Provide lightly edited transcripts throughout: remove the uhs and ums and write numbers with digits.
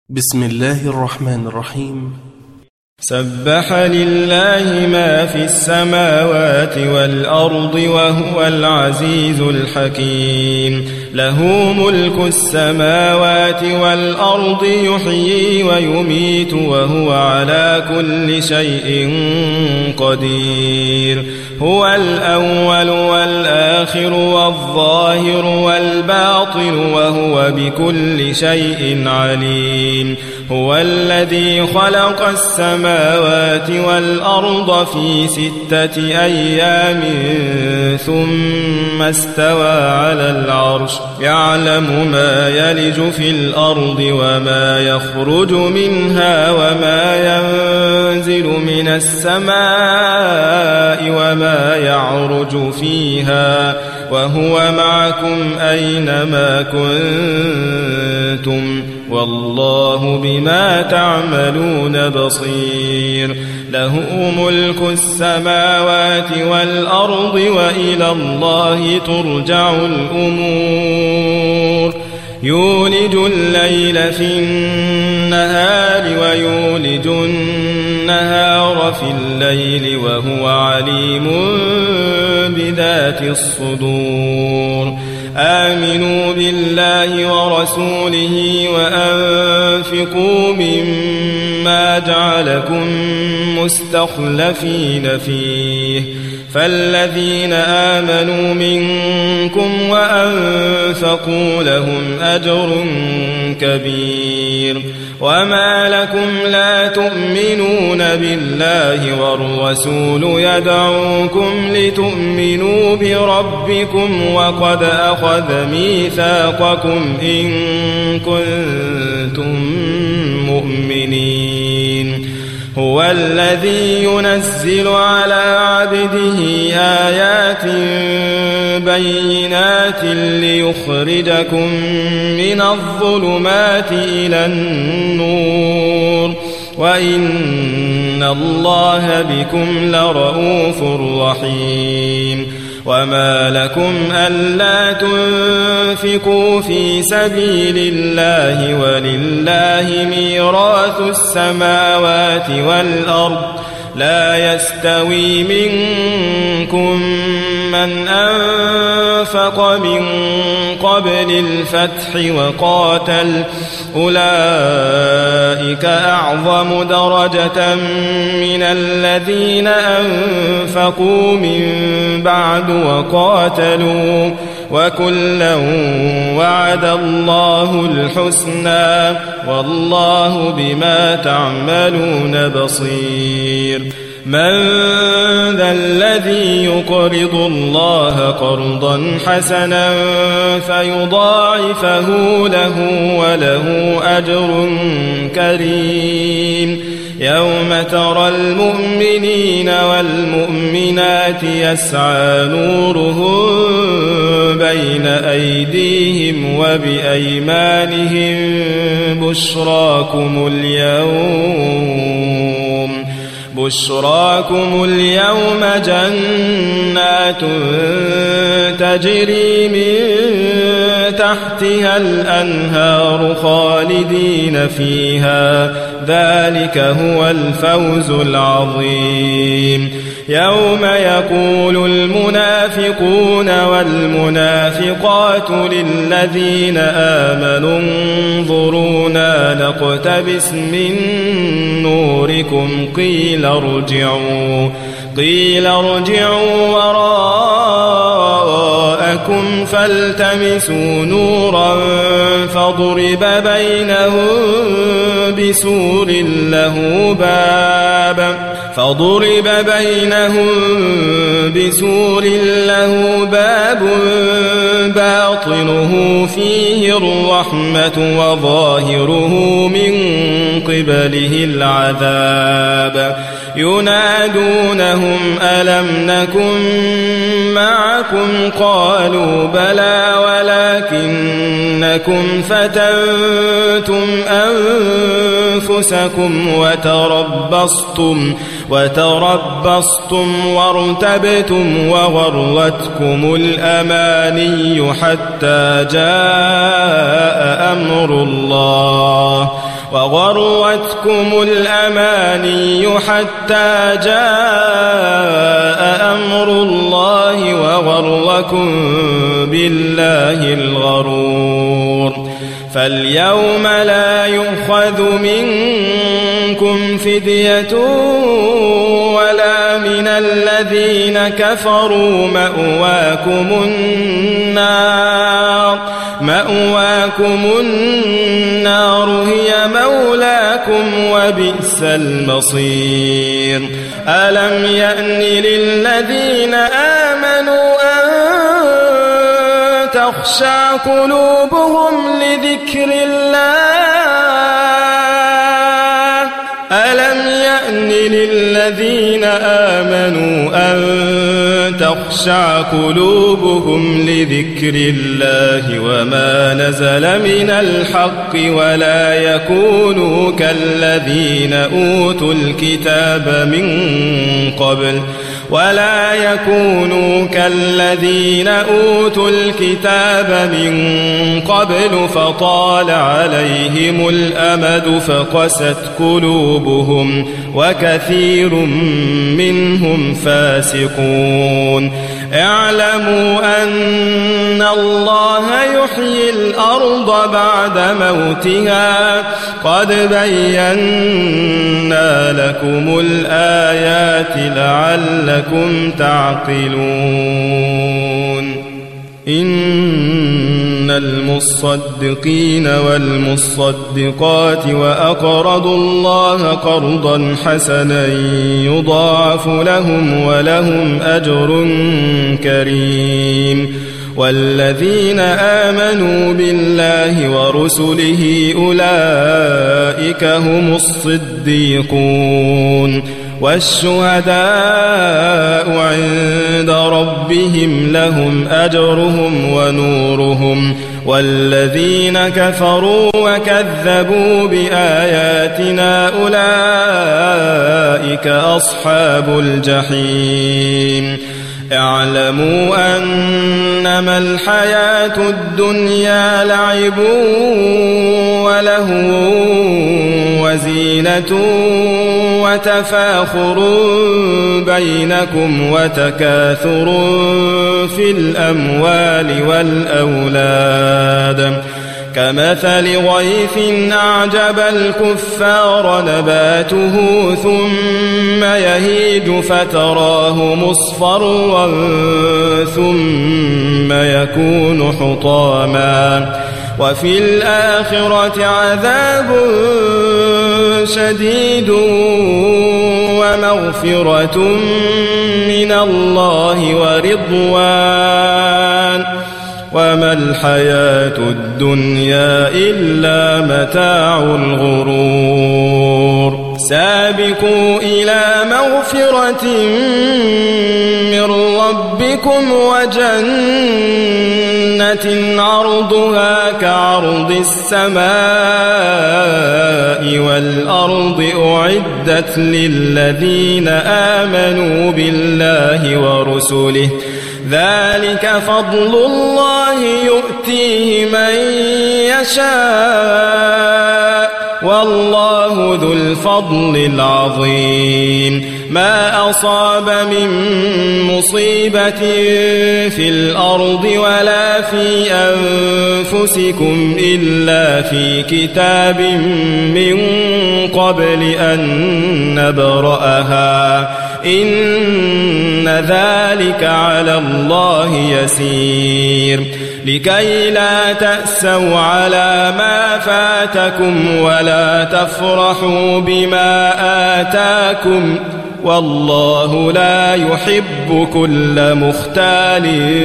بسم الله الرحمن الرحيم. سبح لله ما في السماوات والأرض وهو العزيز الحكيم. له ملك السماوات والأرض يحيي ويميت وهو على كل شيء قدير. هو الأول والآخر والظاهر والباطن وهو بكل شيء عليم. هو الذي خلق السماوات والأرض في 6 أيام ثم استوى على العرش يعلم ما يلج في الأرض وما يخرج منها وما ينزل من السماء وما يعرج فيها وهو معكم أينما كنتم والله بما تعملون بصير. له ملك السماوات والأرض وإلى الله ترجع الأمور. يولج الليل في النهار ويولج النهار في الليل وهو عليم بذات الصدور. آمنوا بالله ورسوله وأنفقوا مما جعلكم مستخلفين فيه فالذين آمنوا منكم وأنفقوا لهم أجر كبير. وما لكم لا تؤمنون بالله والرسول يدعوكم لتؤمنوا بربكم وقد أخذ ميثاقكم إن كنتم مؤمنين. هو الذي ينزل على عبده آيات بينات ليخرجكم من الظلمات إلى النور وإن الله بكم لرؤوف رحيم. وما لكم ألا تنفقوا في سبيل الله ولله ميراث السماوات والأرض لا يستوي منكم من أنفق من قبل الفتح وقاتل أولئك أعظم درجة من الذين أنفقوا من بعد وقاتلوا وكلا وعد الله الحسنى والله بما تعملون بصير. من ذا الذي يقرض الله قرضا حسنا فيضاعفه له وله أجر كريم. يوم ترى المؤمنين والمؤمنات يسعى نورهم بين أيديهم وبأيمانهم بشراكم اليوم جنات تجري من تحتها الأنهار خالدين فيها ذلك هو الفوز العظيم. يوم يقول المنافقون والمنافقات للذين آمنوا انظرونا نقتبس من نوركم قيل ارجعوا وراءكم فالتمسوا نورا فضرب بينهم بسور له باب باطنه فيه الرحمة وظاهره من قبله العذاب. ينادونهم ألم نكن معكم قالوا بلى ولكنكم فتنتم أنفسكم وتربصتم وارتبتم وغرتكم الأماني حتى جاء أمر الله وغرتكم الأماني حتى جاء أمر الله وغركم بالله الغرور فاليوم لا يؤخذ منكم فدية ولا من الذين كفروا مأواكم النار هي مولاكم وبئس المصير ألم يأن للذين آمنوا أن تخشع قلوبهم لذكر الله ألم يأن للذين آمنوا أن تخشع قلوبهم لذكر الله وما نزل من الحق ولا يكونوا كالذين أوتوا الكتاب من قبل فطال عليهم الأمد فقست قلوبهم وكثير منهم فاسقون اعلموا أن الله يحيي الأرض بعد موتها قد بينا لكم الآيات لعلكم تعقلون إن المصدقين والمصدقات وأقرضوا الله قرضا حسنا يضاعف لهم ولهم أجر كريم والذين آمنوا بالله ورسله أولئك هم الصديقون والشهداء عند ربهم لهم أجرهم ونورهم والذين كفروا وكذبوا بآياتنا أولئك أصحاب الجحيم اعلموا أنما الحياة الدنيا لعب ولهو وزينة وتفاخر بينكم وتكاثر في الأموال والأولاد كمثل غيث أعجب الكفار نباته ثم يهيج فتراه مصفرا ثم يكون حطاما وفي الآخرة عذاب شديد ومغفرة من الله ورضوان وما الحياة الدنيا إلا متاع الغرور سابقوا إلى مغفرة من ربكم وجنة عرضها كعرض السماء والأرض أعدت للذين آمنوا بالله ورسله ذلك فضل الله يؤتيه من يشاء والله ذو الفضل العظيم ما أصاب من مصيبة في الأرض ولا في أنفسكم إلا في كتاب من قبل أن نبرأها إن ذلك على الله يسير لكي لا تأسوا على ما فاتكم ولا تفرحوا بما آتاكم والله لا يحب كل مختال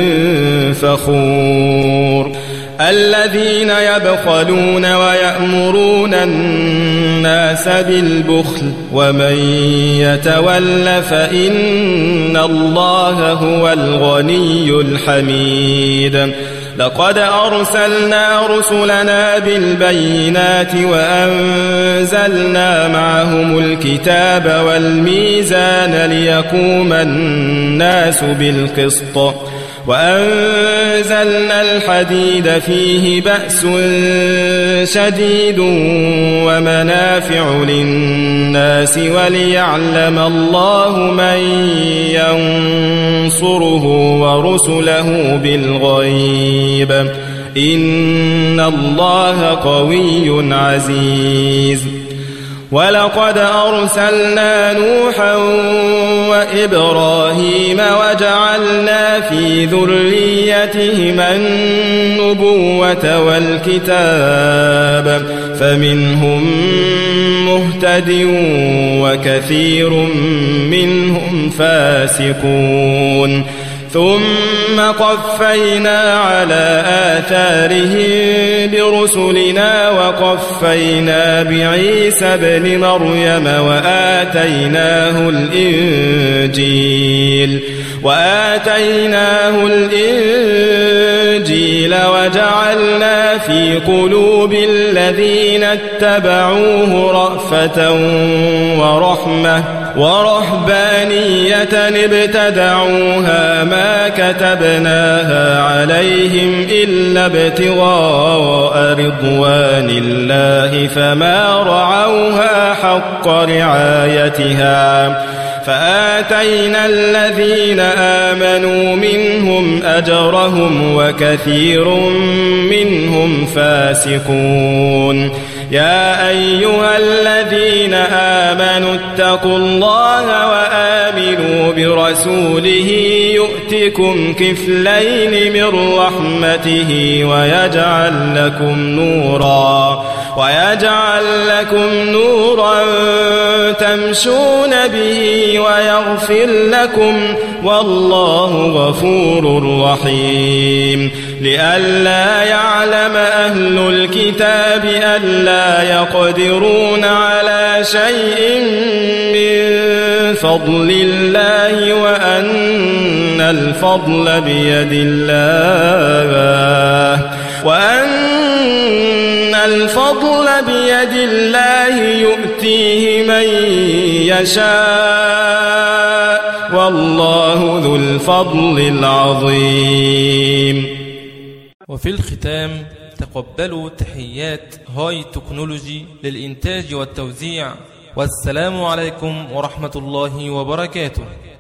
فخور الذين يبخلون ويأمرون الناس بالبخل ومن يتول فإن الله هو الغني الحميد لقد أرسلنا رسلنا بالبينات وأنزلنا معهم الكتاب والميزان ليقوم الناس بالقسط وأنزلنا الحديد فيه بأس شديد ومنافع للناس وليعلم الله من ينصره ورسله بالغيب إن الله قوي عزيز ولقد أرسلنا نوحا وإبراهيم وجعلنا في ذريتهما النبوة والكتاب فمنهم مهتد وكثير منهم فاسقون ثم قفينا على آثارهم برسلنا وقفينا بعيسى ابن مريم وآتيناه الإنجيل وجعلنا في قلوب الذين اتبعوه رأفة ورحمة ورهبانية ابتدعوها ما كتبناها عليهم إلا ابتغاء رضوان الله فما رعوها حق رعايتها فآتينا الذين آمنوا منهم أجرهم وكثير منهم فاسقون يا أيها الذين آمنوا اتقوا الله وآمنوا برسوله يؤتكم كفلين من رحمته ويجعل لكم نورا تمشون به ويغفر لكم والله غفور رحيم لئلا يعلم أهل الكتاب ألا يقدرون على شيء من فضل الله وأن الفضل بيد الله يؤتيه من يشاء والله ذو الفضل العظيم. وفي الختام تقبلوا تحيات هاي تكنولوجي للإنتاج والتوزيع، والسلام عليكم ورحمة الله وبركاته.